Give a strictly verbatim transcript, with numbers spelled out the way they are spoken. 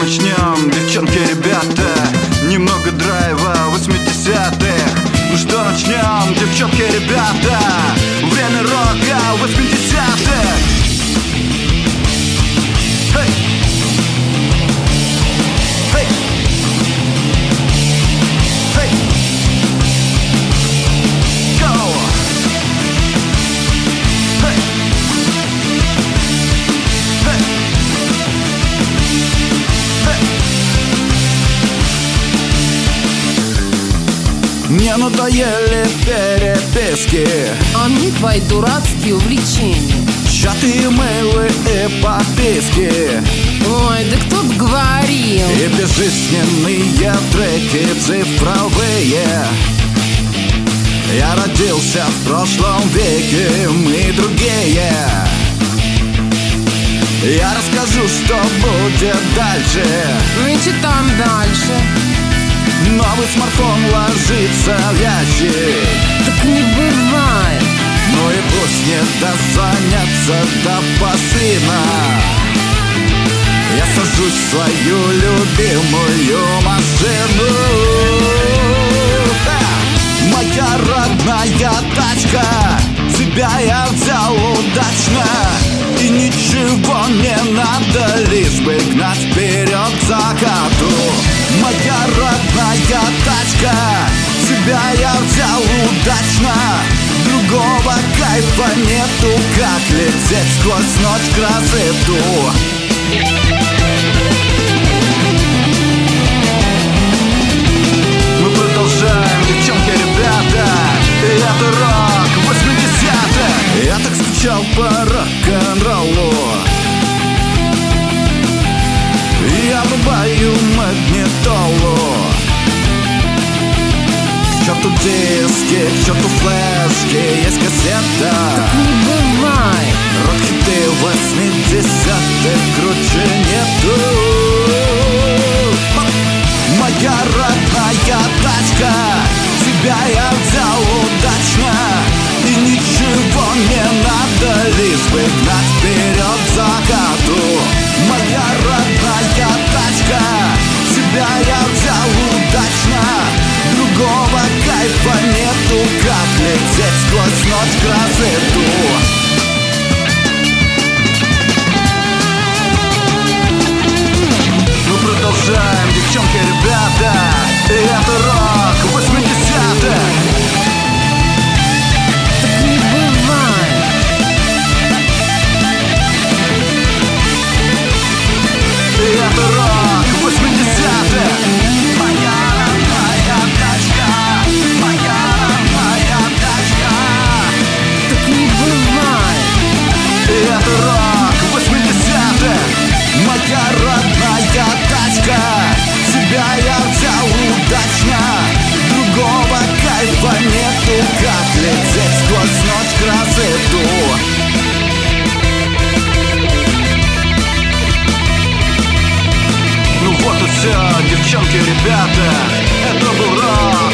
начнем, девчонки, ребята? Немного драйва восьмидесятых. Ну что, начнем, девчонки, ребята? Время рока восьмидесятых. Hey! Hey! Hey! Go! Hey! Hey! Мне надоели переписки, а мне твои дурацкие увлечения, чаты, имейлы и подписки. Ой, да кто б говорил. И безжизненные треки цифровые. Я родился в прошлом веке, мы другие. Я расскажу, что будет дальше. Ну и что там дальше? Новый смартфон ложится в ящик. Так не бывает. Ну и пусть не дозвонятся до посына. Я сажусь в свою любимую машину. Да! Моя родная тачка, тебя я взял удачно. И ничего не надо, лишь бы гнать вперед к закату. Моя родная тачка, тебя я взял удачно. Другого кайфа нету, как лететь сквозь ночь к рассвету. Мы продолжаем, девчонки, ребята. И это рок восьмидесятых. Я так скучал по рок-н-роллу. Я врубаю магнитолу. К черту диски, к черту флешки, есть кассета. Так не бывает. Рок-хиты восьмидесятых круче нету. Моя родная тачка, тебя я взял удачно. И ничего не надо, лишь бы гнать вперед к закату. Моя родная тачка, тебя я взял удачно. Другого кайфа нету, как лететь сквозь ночь к рассвету. Мы продолжаем, девчонки, ребята. И это рок восьмидесятых. Так не бывает. И это рок восьмидесятых. Моя родная тачка, моя родная тачка. Так не бывает. И это рок восьмидесятых. Моя родная тачка, тебя я взял удачно. Другого кайфа нету, как лететь сквозь ночь к рассвету. Ну вот и все, девчонки, ребята. Это был рок